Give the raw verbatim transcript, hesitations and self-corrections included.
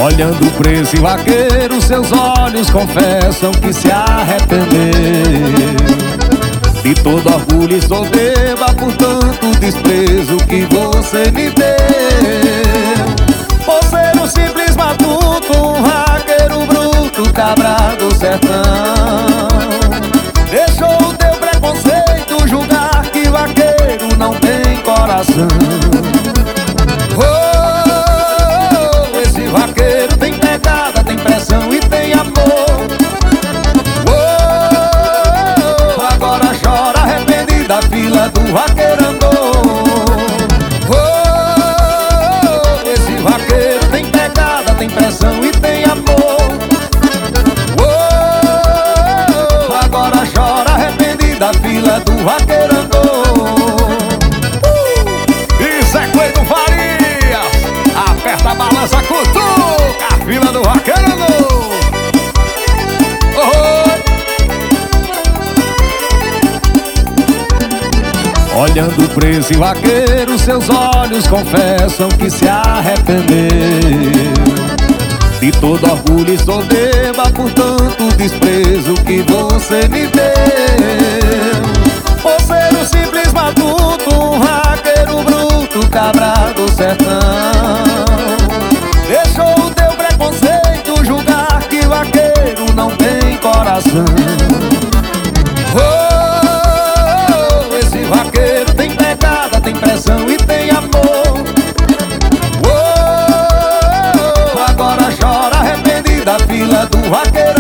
Olhando pra esse vaqueiro, seus olhos confessam que se arrependeu de todo orgulho e soberba por tanto desprezo que você me deu. Por ser um simples matuto, um vaqueiro bruto, cabra do sertão, deixou o teu preconceito julgar que vaqueiro não tem coração. Oh, esse vaqueiro tem pegada, tem pressão e tem amor. Oh, agora chora arrependido, a fila do vaqueiro andou. Oh, esse vaqueiro tem pegada, tem pressão e tem amor. Oh, agora chora arrependido, a fila do vaqueiro andou. Isso é Cleiton Farias, aperta a balança, cutuca, a fila do vaqueiro andou. Oh. Olhando pra esse vaqueiro, seus olhos confessam que se arrependeu de todo orgulho e soberba por tanto desprezo que você me deu. Por ser um simples matuto, um vaqueiro bruto, cabra do sertão, deixou o teu preconceito julgar que vaqueiro não tem coração. Oh, esse vaqueiro tem pegada, tem pressão e tem amor. Oh, agora chora arrependido, a fila do vaqueiro